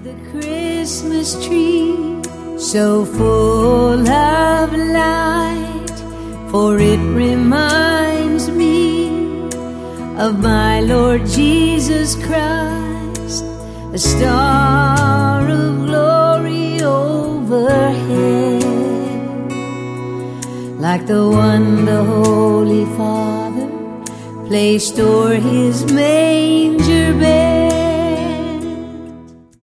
the Christmas tree, so full of light, for it reminds me of my Lord Jesus Christ, a star of glory overhead, like the one the Holy Father placed o'er his manger bed.